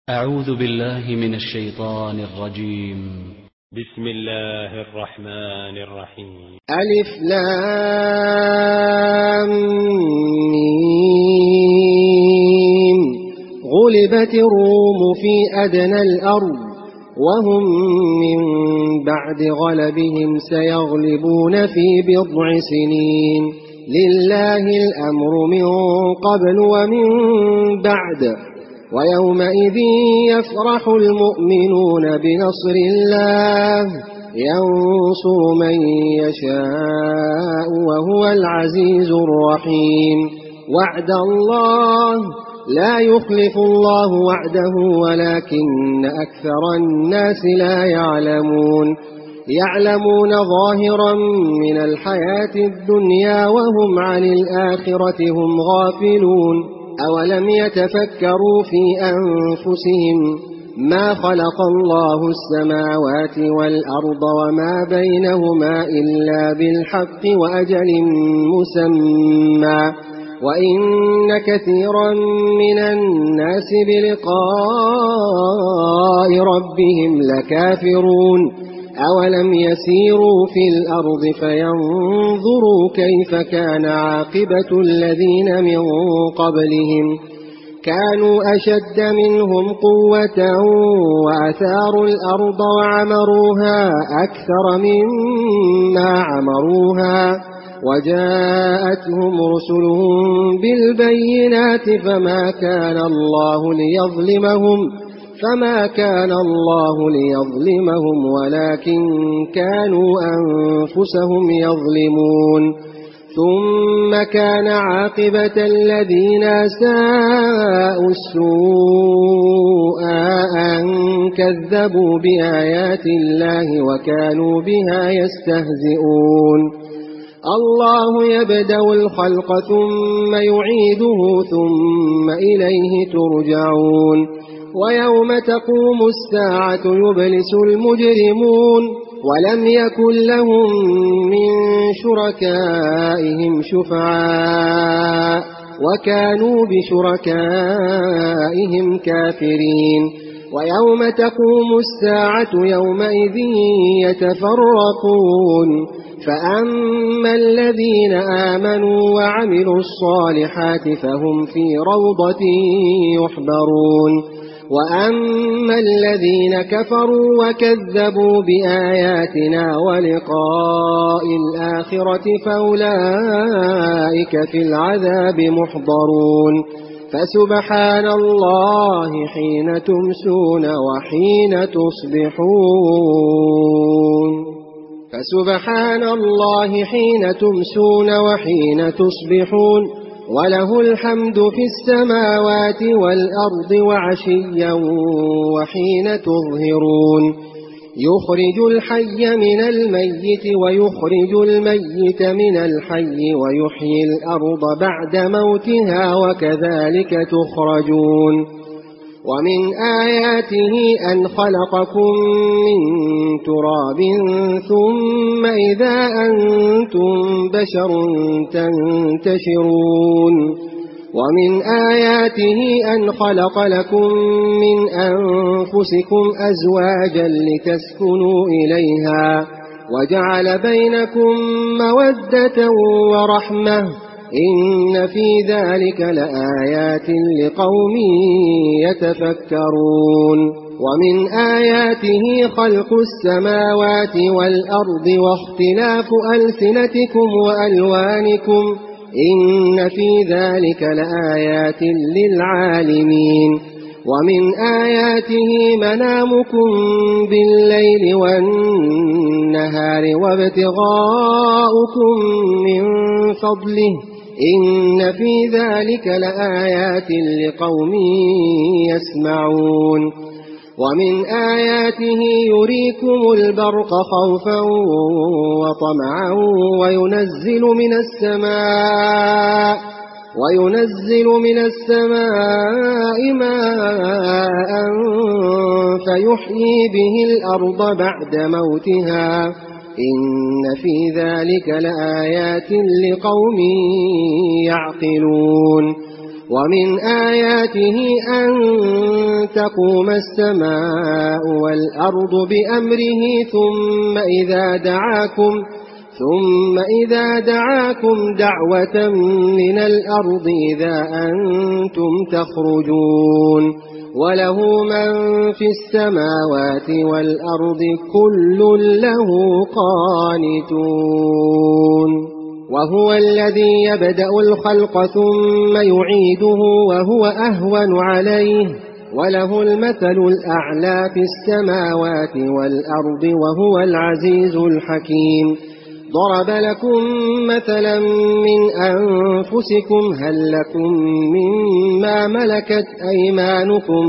أعوذ بالله من الشيطان الرجيم. بسم الله الرحمن الرحيم. ألف لام ميم. غلبت الروم في أدنى الأرض وهم من بعد غلبهم سيغلبون في بضع سنين. لله الأمر من قبل ومن بعد ويومئذ يفرح المؤمنون بنصر الله ينصر من يشاء وهو العزيز الرحيم. وعد الله لا يخلف الله وعده ولكن أكثر الناس لا يعلمون. يعلمون ظاهرا من الحياة الدنيا وهم عن الآخرة هم غافلون. أولم يتفكروا في أنفسهم ما خلق الله السماوات والأرض وما بينهما إلا بالحق وأجل مسمى وإن كثيرا من الناس بلقاء ربهم لكافرون. أولم يسيروا في الأرض فينظروا كيف كان عاقبة الذين من قبلهم كانوا أشد منهم قوة وأثاروا الأرض وعمروها أكثر مما عمروها وجاءتهم رسلهم بالبينات فما كان الله ليظلمهم ولكن كانوا أنفسهم يظلمون. ثم كان عاقبة الذين ساءوا السوء أن كذبوا بآيات الله وكانوا بها يستهزئون. الله يبدأ الخلق ثم يعيده ثم إليه ترجعون. ويوم تقوم الساعة يبلس المجرمون ولم يكن لهم من شركائهم شفعاء وكانوا بشركائهم كافرين. ويوم تقوم الساعة يومئذ يتفرقون فأما الذين آمنوا وعملوا الصالحات فهم في روضة يحبرون وأما الذين كفروا وكذبوا بآياتنا ولقاء الآخرة فأولئك في العذاب محضرون. فسبحان الله حين تمسون وحين تصبحون. فسبحان الله حين تمسون وحين تصبحون وله الحمد في السماوات والأرض وعشيا وحين تظهرون. يخرج الحي من الميت ويخرج الميت من الحي ويحيي الأرض بعد موتها وكذلك تخرجون. ومن آياته أن خلقكم من تراب ثم إذا أنتم بشر تنتشرون. ومن آياته أن خلق لكم من أنفسكم أزواجا لتسكنوا إليها وجعل بينكم مودة ورحمة إن في ذلك لآيات لقوم يتفكرون. ومن آياته خلق السماوات والأرض واختلاف ألسنتكم وألوانكم إن في ذلك لآيات للعالمين. ومن آياته منامكم بالليل والنهار وابتغاؤكم من فضله إن في ذلك لآيات لقوم يسمعون. ومن آياته يريكم البرق خوفا وطمعا وينزل من السماء ماء فيحيي به الأرض بعد موتها إن في ذلك لآيات لقوم يعقلون. ومن آياته أن تقوم السماء والأرض بأمره ثم إذا دعاكم دعوة من الأرض إذا أنتم تخرجون وله من في السماوات والأرض كل له قانتون وهو الذي يبدأ الخلق ثم يعيده وهو أهون عليه وله المثل الأعلى في السماوات والأرض وهو العزيز الحكيم ضرب لكم مثلا من أنفسكم هل لكم مما ملكت أيمانكم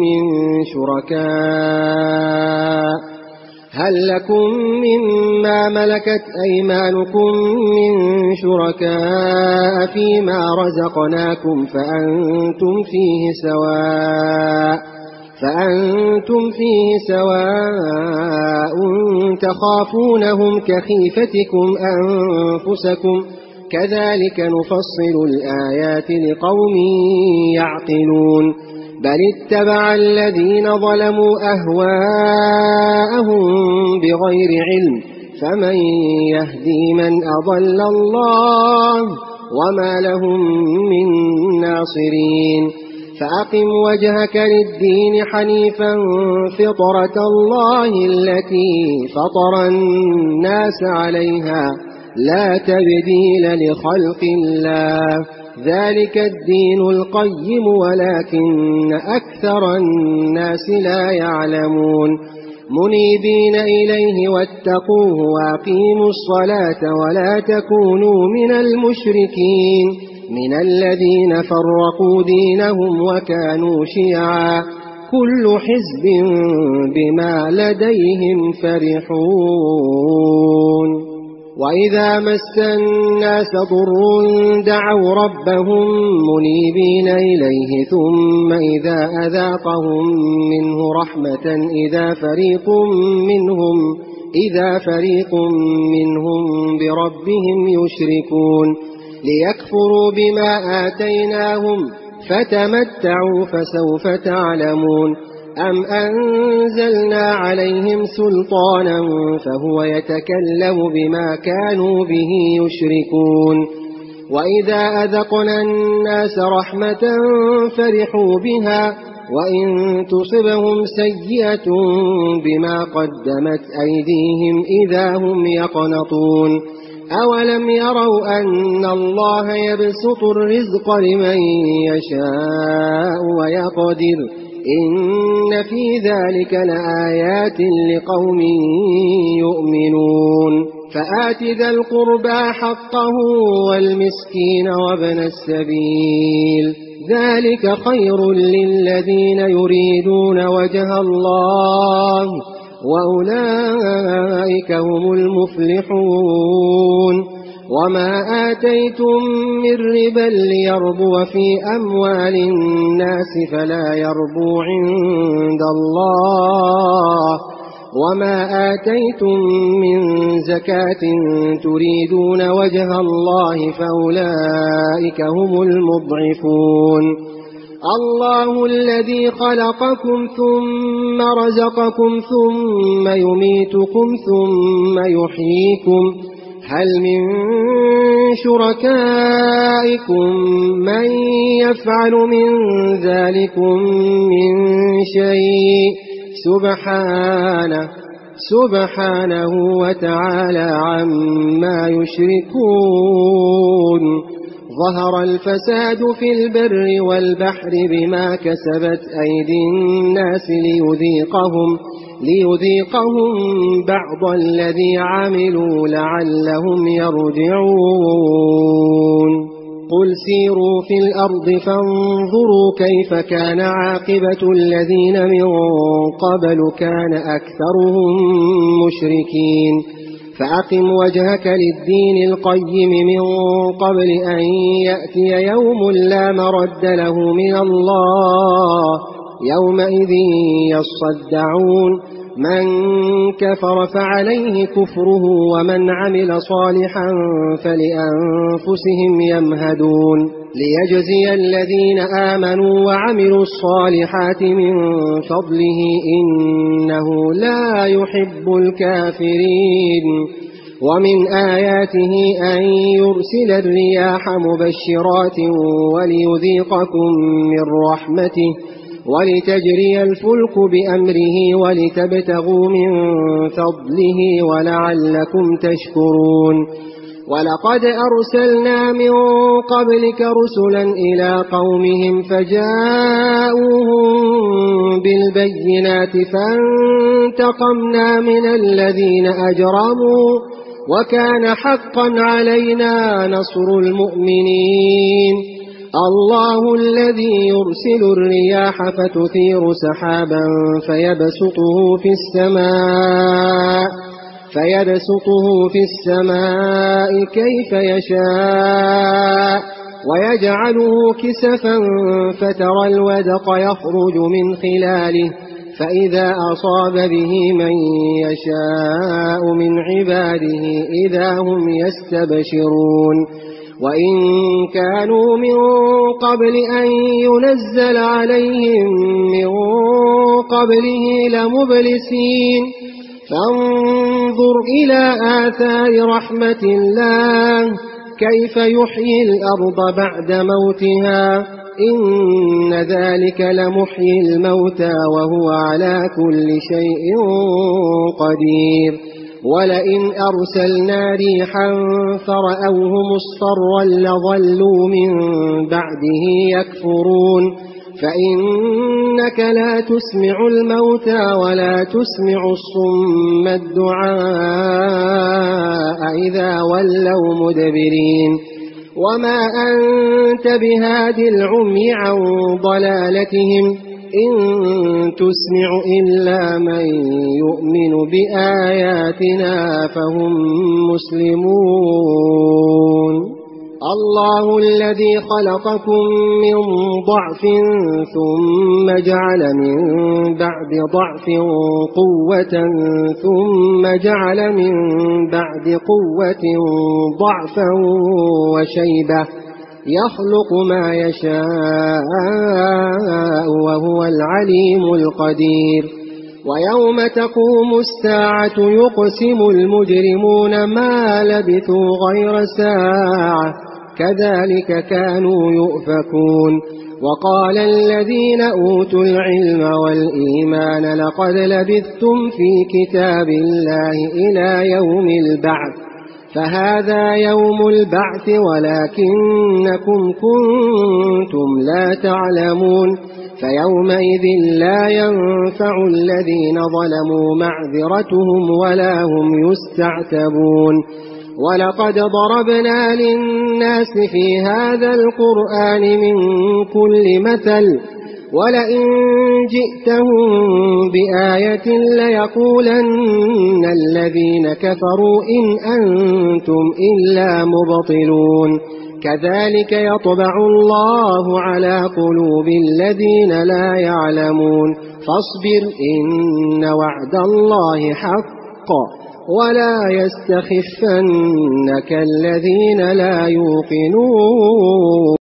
من شركاء فيما رزقناكم فأنتم فيه سواء تخافونهم كخيفتكم أنفسكم كذلك نفصل الآيات لقوم يعقلون بل اتبع الذين ظلموا أهواءهم بغير علم فمن يهدي من أضل الله وما لهم من ناصرين فأقم وجهك للدين حنيفا فطرة الله التي فطر الناس عليها لا تبديل لخلق الله ذلك الدين القيم ولكن أكثر الناس لا يعلمون منيبين إليه واتقوه وأقيموا الصلاة ولا تكونوا من المشركين من الذين فرقوا دينهم وكانوا شيعا كل حزب بما لديهم فرحون وإذا مس الناس ضر دعوا ربهم منيبين إليه ثم إذا أذاقهم منه رحمة إذا فريق منهم بربهم يشركون ليكفروا بما آتيناهم فتمتعوا فسوف تعلمون أم أنزلنا عليهم سلطانا فهو يتكلم بما كانوا به يشركون وإذا أذقنا الناس رحمة فرحوا بها وإن تصبهم سيئة بما قدمت أيديهم إذا هم يقنطون أولم يروا أن الله يبسط الرزق لمن يشاء ويقدر إن في ذلك لآيات لقوم يؤمنون فآت ذا القربى حقه والمسكين وابن السبيل ذلك خير للذين يريدون وجه الله وأولئك هم المفلحون وما آتيتم من ربا ليربو في أموال الناس فلا يربو عند الله وما آتيتم من زكاة تريدون وجه الله فأولئك هم المضعفون الله الذي خلقكم ثم رزقكم ثم يميتكم ثم يحييكم هل من شركائكم من يفعل من ذلكم من شيء سبحانه وتعالى عما يشركون ظهر الفساد في البر والبحر بما كسبت أيدي الناس ليذيقهم بعض الذي عملوا لعلهم يرجعون قل سيروا في الأرض فانظروا كيف كان عاقبة الذين من قبل كان أكثرهم مشركين فأقم وجهك للدين القيم من قبل أن يأتي يوم لا مرد له من الله يومئذ يصدعون من كفر فعليه كفره ومن عمل صالحا فلأنفسهم يمهدون ليجزي الذين آمنوا وعملوا الصالحات من فضله إنه لا يحب الكافرين. ومن آياته أن يرسل الرياح مبشرات وليذيقكم من رحمته ولتجري الفلك بأمره ولتبتغوا من فضله ولعلكم تشكرون. ولقد أرسلنا من قبلك رسلا إلى قومهم فجاءوهم بالبينات فانتقمنا من الذين أجرموا وكان حقا علينا نصر المؤمنين. الله الذي يرسل الرياح فتثير سحابا فيبسطه في السماء كيف يشاء ويجعله كسفا فترى الودق يخرج من خلاله فإذا أصاب به من يشاء من عباده إذا هم يستبشرون. وإن كانوا من قبل أن ينزل عليهم من قبله لمبلسين. فانظر إلى آثار رحمة الله كيف يحيي الأرض بعد موتها إن ذلك لمحيي الموتى وهو على كل شيء قدير. ولئن أرسلنا ريحا فرأوه مصفرا لظلوا من بعده يكفرون. فإنك لا تسمع الموتى ولا تسمع الصم الدعاء إذا ولوا مدبرين. وما أنت بهاد العمي عن ضلالتهم إن تسمع إلا من يؤمن بآياتنا فهم مسلمون. الله الذي خلقكم من ضعف ثم جعل من بعد ضعف قوة ثم جعل من بعد قوة ضعفا وشيبة يخلق ما يشاء وهو العليم القدير. ويوم تقوم الساعة يقسم المجرمون ما لبثوا غير ساعة كذلك كانوا يؤفكون. وقال الذين أوتوا العلم والإيمان لقد لبثتم في كتاب الله إلى يوم البعث فهذا يوم البعث ولكنكم كنتم لا تعلمون. فيومئذ لا ينفع الذين ظلموا معذرتهم ولا هم يستعتبون. ولقد ضربنا للناس في هذا القرآن من كل مثل ولئن جئتهم بآية ليقولن الذين كفروا إن أنتم إلا مبطلون. كذلك يطبع الله على قلوب الذين لا يعلمون. فاصبر إن وعد الله حق ولا يستخفنك الذين لا يوقنون.